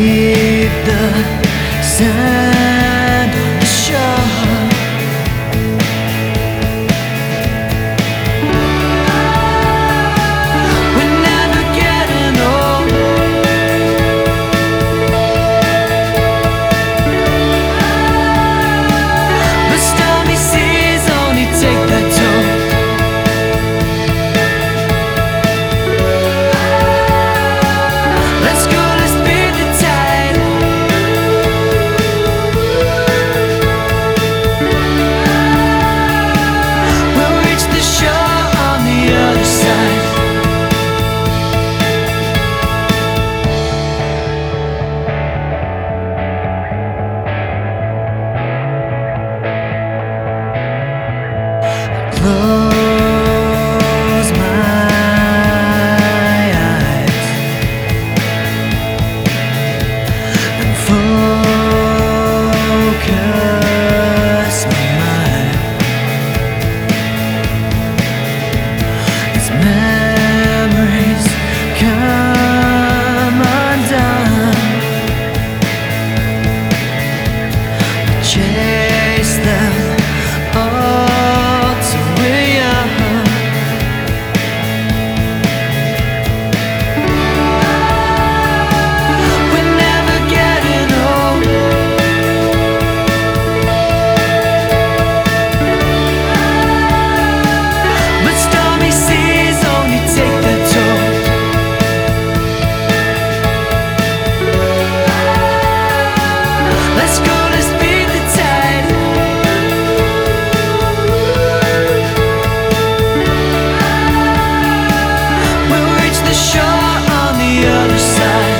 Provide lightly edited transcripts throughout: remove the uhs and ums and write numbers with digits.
keep the sand on the shore. We're never getting old. But stormy seas only take the toll. Let's go, let's beat the tide. We'll reach the shore on the other side. Close my eyes and focus my mind. As memories come undone, chase them all till we're young. We're never getting old. But stormy seas only take the toll. Let's go, let's beat the tide. We'll reach the shore on the other side.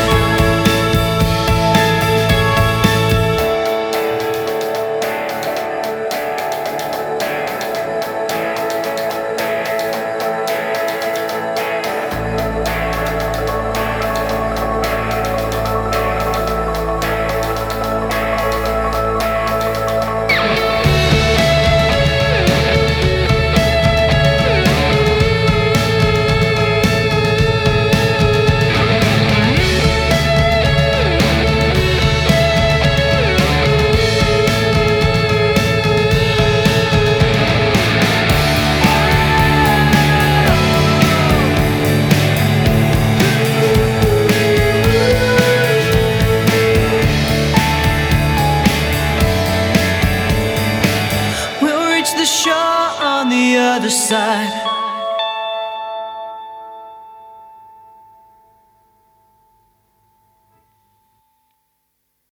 We'll reach the shore on the other side.